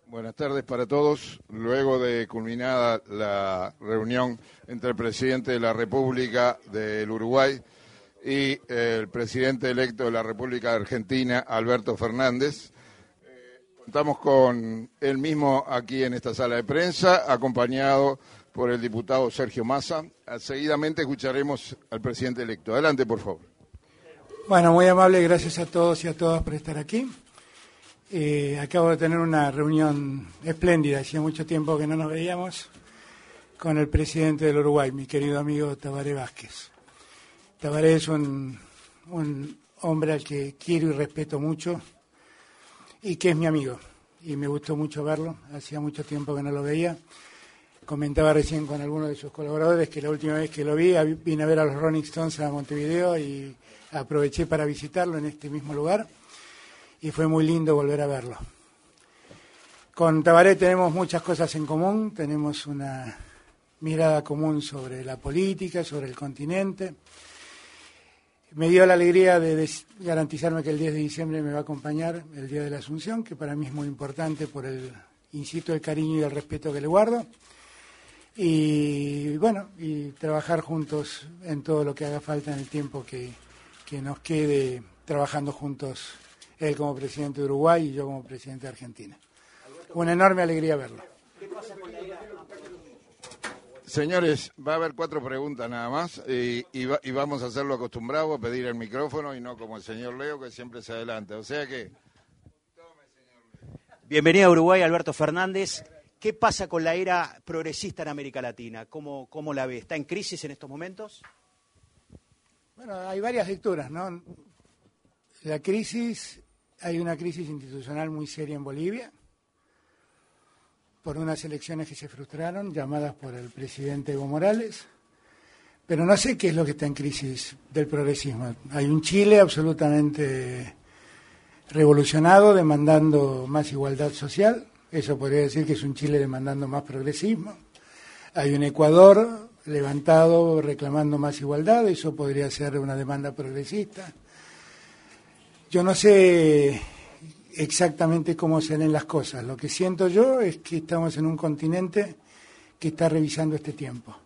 Buenas tardes para todos. Luego de culminada la reunión entre el presidente de la República del Uruguay y el presidente electo de la República de Argentina, Alberto Fernández, contamos con él mismo aquí en esta sala de prensa, acompañado por el diputado Sergio Massa. Seguidamente escucharemos al presidente electo. Adelante, por favor. Bueno, muy amable, gracias a todos y a todas por estar aquí. Acabo de tener una reunión espléndida, hacía mucho tiempo que no nos veíamos, con el presidente del Uruguay, mi querido amigo Tabaré Vázquez. Tabaré es un hombre al que quiero y respeto mucho y que es mi amigo, y me gustó mucho verlo, hacía mucho tiempo que no lo veía. Comentaba recién con alguno de sus colaboradores que la última vez que lo vi, vine a ver a los Rolling Stones a Montevideo y aproveché para visitarlo en este mismo lugar. Y fue muy lindo volver a verlo. Con Tabaré tenemos muchas cosas en común, tenemos una mirada común sobre la política, sobre el continente. Me dio la alegría de garantizarme que el 10 de diciembre me va a acompañar el Día de la Asunción, que para mí es muy importante por insisto, el cariño y el respeto que le guardo. Y bueno, y trabajar juntos en todo lo que haga falta en el tiempo que nos quede trabajando juntos. Él como presidente de Uruguay y yo como presidente de Argentina. Una enorme alegría verlo. Señores, va a haber 4 preguntas nada más y vamos a hacer lo acostumbrado, a pedir el micrófono y no como el señor Leo que siempre se adelanta. O sea que... Bienvenido a Uruguay, Alberto Fernández. ¿Qué pasa con la era progresista en América Latina? ¿Cómo la ve? ¿Está en crisis en estos momentos? Bueno, hay varias lecturas, ¿no? Hay una crisis institucional muy seria en Bolivia por unas elecciones que se frustraron, llamadas por el presidente Evo Morales, pero no sé qué es lo que está en crisis del progresismo. Hay un Chile absolutamente revolucionado, demandando más igualdad social, eso podría decir que es un Chile demandando más progresismo. Hay un Ecuador levantado reclamando más igualdad, eso podría ser una demanda progresista. Yo no sé exactamente cómo se ven las cosas. Lo que siento yo es que estamos en un continente que está revisando este tiempo.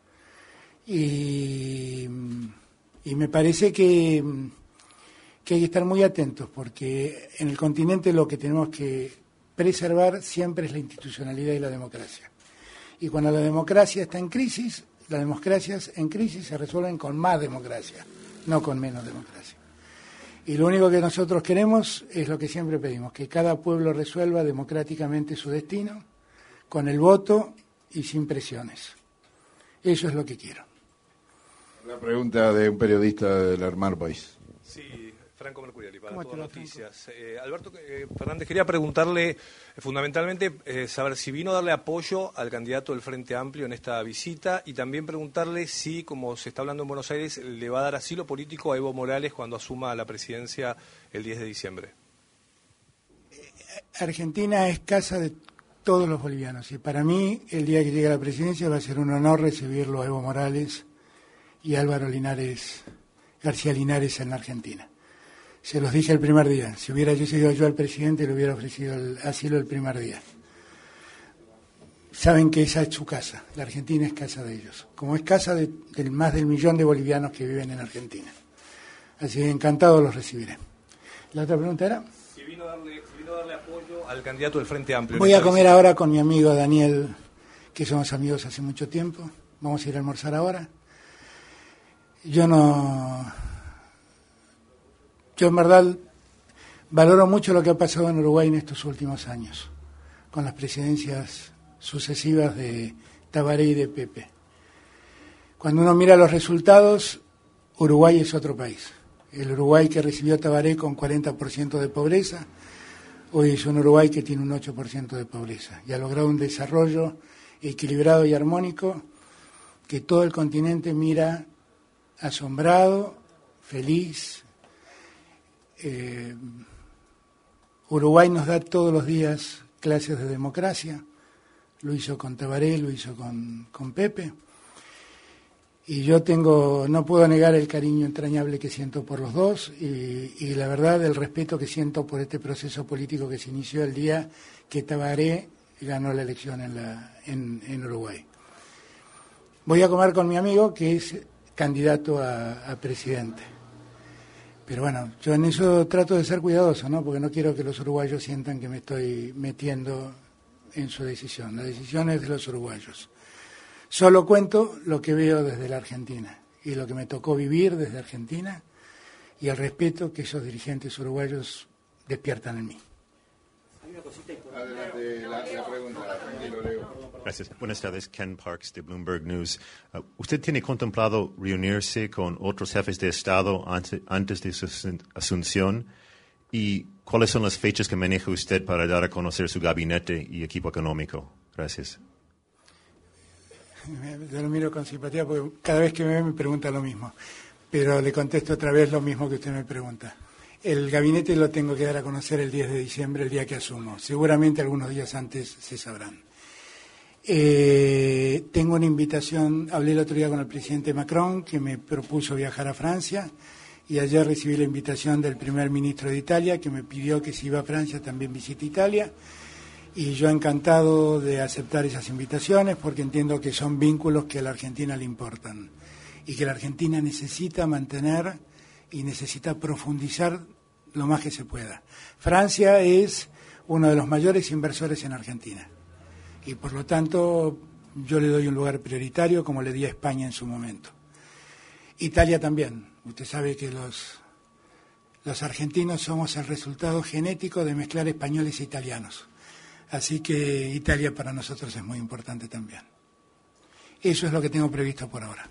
Y me parece que hay que estar muy atentos, porque en el continente lo que tenemos que preservar siempre es la institucionalidad y la democracia. Y cuando la democracia está en crisis, las democracias en crisis se resuelven con más democracia, no con menos democracia. Y lo único que nosotros queremos es lo que siempre pedimos, que cada pueblo resuelva democráticamente su destino, con el voto y sin presiones. Eso es lo que quiero. La pregunta de un periodista del Hermano País. Sí, Franco Mercuriali, para Todo Noticias. Alberto Fernández, quería preguntarle fundamentalmente saber si vino a darle apoyo al candidato del Frente Amplio en esta visita y también preguntarle si, como se está hablando en Buenos Aires, le va a dar asilo político a Evo Morales cuando asuma la presidencia el 10 de diciembre. Argentina es casa de todos los bolivianos y para mí el día que llegue a la presidencia va a ser un honor recibirlo a Evo Morales y Álvaro García Linares en la Argentina. Se los dije el primer día. Si hubiera sido yo el presidente, le hubiera ofrecido el asilo el primer día. Saben que esa es su casa. La Argentina es casa de ellos. Como es casa del más del 1 millón de bolivianos que viven en Argentina. Así que encantado los recibiré. ¿La otra pregunta era? Si vino a darle apoyo al candidato del Frente Amplio. Voy a comer ahora con mi amigo Daniel, que somos amigos hace mucho tiempo. Vamos a ir a almorzar ahora. Yo en verdad valoro mucho lo que ha pasado en Uruguay en estos últimos años, con las presidencias sucesivas de Tabaré y de Pepe. Cuando uno mira los resultados, Uruguay es otro país. El Uruguay que recibió a Tabaré con 40% de pobreza, hoy es un Uruguay que tiene un 8% de pobreza y ha logrado un desarrollo equilibrado y armónico que todo el continente mira asombrado, feliz. Uruguay nos da todos los días clases de democracia, lo hizo con Tabaré, lo hizo con Pepe, y yo no puedo negar el cariño entrañable que siento por los dos y la verdad el respeto que siento por este proceso político que se inició el día que Tabaré ganó la elección en Uruguay. Voy a comer con mi amigo que es candidato a presidente. Pero bueno, yo en eso trato de ser cuidadoso, ¿no? Porque no quiero que los uruguayos sientan que me estoy metiendo en su decisión. La decisión es de los uruguayos. Solo cuento lo que veo desde la Argentina y lo que me tocó vivir desde Argentina y el respeto que esos dirigentes uruguayos despiertan en mí. Adelante, la pregunta, tranquilo, Leo. Gracias. Buenas tardes, Ken Parks de Bloomberg News. ¿Usted tiene contemplado reunirse con otros jefes de Estado antes de su asunción? ¿Y cuáles son las fechas que maneja usted para dar a conocer su gabinete y equipo económico? Gracias. Yo lo miro con simpatía porque cada vez que me ve me pregunta lo mismo. Pero le contesto otra vez lo mismo que usted me pregunta. El gabinete lo tengo que dar a conocer el 10 de diciembre, el día que asumo. Seguramente algunos días antes se sabrán. Tengo una invitación, hablé el otro día con el presidente Macron, que me propuso viajar a Francia, y ayer recibí la invitación del primer ministro de Italia, que me pidió que si iba a Francia también visite Italia, y yo encantado de aceptar esas invitaciones, porque entiendo que son vínculos que a la Argentina le importan, y que la Argentina necesita mantener y necesita profundizar lo más que se pueda. Francia es uno de los mayores inversores en Argentina y por lo tanto yo le doy un lugar prioritario como le di a España en su momento. Italia también. Usted sabe que los argentinos somos el resultado genético de mezclar españoles e italianos. Así que Italia para nosotros es muy importante también. Eso es lo que tengo previsto por ahora.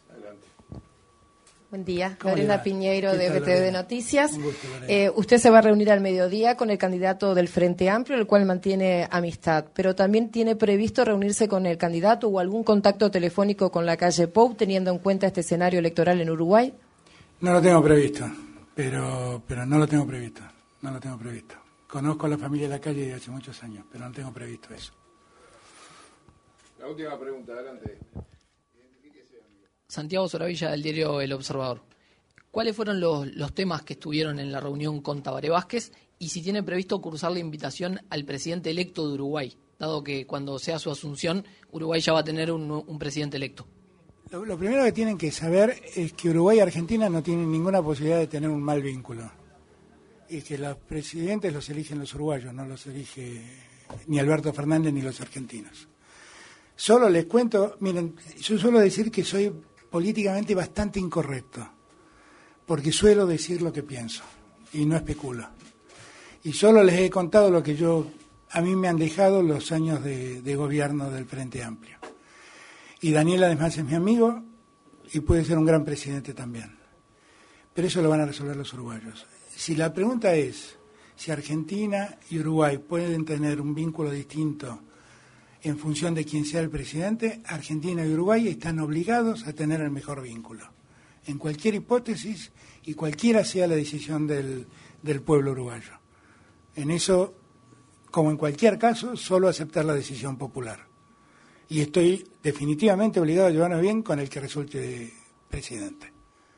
Buen día, Lorena Piñeiro de BTV Noticias. Un gusto, usted se va a reunir al mediodía con el candidato del Frente Amplio, el cual mantiene amistad, pero también tiene previsto reunirse con el candidato o algún contacto telefónico con la calle Pou, teniendo en cuenta este escenario electoral en Uruguay. No lo tengo previsto, pero no lo tengo previsto, no lo tengo previsto. Conozco a la familia de la calle de hace muchos años, pero no tengo previsto eso. La última pregunta, adelante. Santiago Soravilla, del diario El Observador. ¿Cuáles fueron los temas que estuvieron en la reunión con Tabaré Vázquez y si tiene previsto cursar la invitación al presidente electo de Uruguay, dado que cuando sea su asunción, Uruguay ya va a tener un presidente electo? Lo primero que tienen que saber es que Uruguay y Argentina no tienen ninguna posibilidad de tener un mal vínculo y que los presidentes los eligen los uruguayos, no los elige ni Alberto Fernández ni los argentinos. Solo les cuento, miren, yo suelo decir que soy políticamente bastante incorrecto, porque suelo decir lo que pienso y no especulo. Y solo les he contado lo que a mí me han dejado los años de gobierno del Frente Amplio. Y Daniel además es mi amigo y puede ser un gran presidente también. Pero eso lo van a resolver los uruguayos. Si la pregunta es si Argentina y Uruguay pueden tener un vínculo distinto en función de quién sea el presidente, Argentina y Uruguay están obligados a tener el mejor vínculo, en cualquier hipótesis y cualquiera sea la decisión del pueblo uruguayo. En eso, como en cualquier caso, solo aceptar la decisión popular. Y estoy definitivamente obligado a llevarnos bien con el que resulte presidente.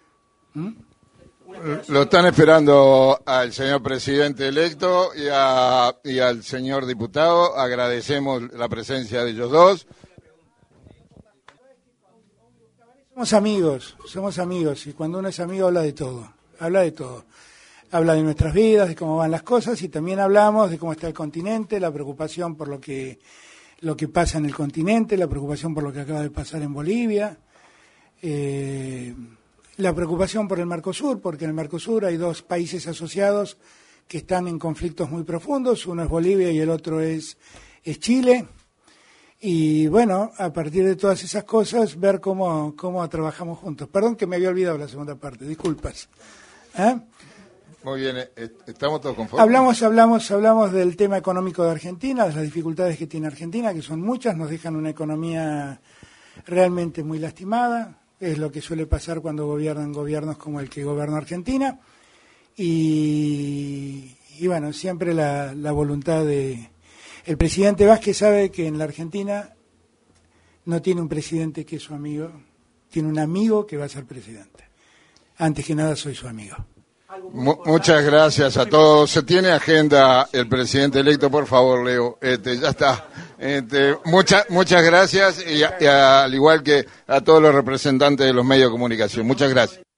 Lo están esperando al señor presidente electo y al señor diputado. Agradecemos la presencia de ellos dos. Somos amigos y cuando uno es amigo habla de todo. Habla de nuestras vidas, de cómo van las cosas y también hablamos de cómo está el continente, la preocupación por lo que pasa en el continente, la preocupación por lo que acaba de pasar en Bolivia. La preocupación por el Mercosur, porque en el Mercosur hay dos países asociados que están en conflictos muy profundos, uno es Bolivia y el otro es Chile. Y bueno, a partir de todas esas cosas, ver cómo trabajamos juntos. Perdón que me había olvidado la segunda parte, disculpas. Muy bien, ¿estamos todos conformes? Hablamos del tema económico de Argentina, de las dificultades que tiene Argentina, que son muchas, nos dejan una economía realmente muy lastimada. Es lo que suele pasar cuando gobiernan gobiernos como el que gobierna Argentina. Y bueno, siempre la voluntad de... El presidente Vázquez sabe que en la Argentina no tiene un presidente que es su amigo, tiene un amigo que va a ser presidente. Antes que nada soy su amigo. Muchas gracias a todos. Se tiene agenda el presidente electo, por favor, Leo. Ya está. Muchas gracias y al igual que a todos los representantes de los medios de comunicación. Muchas gracias.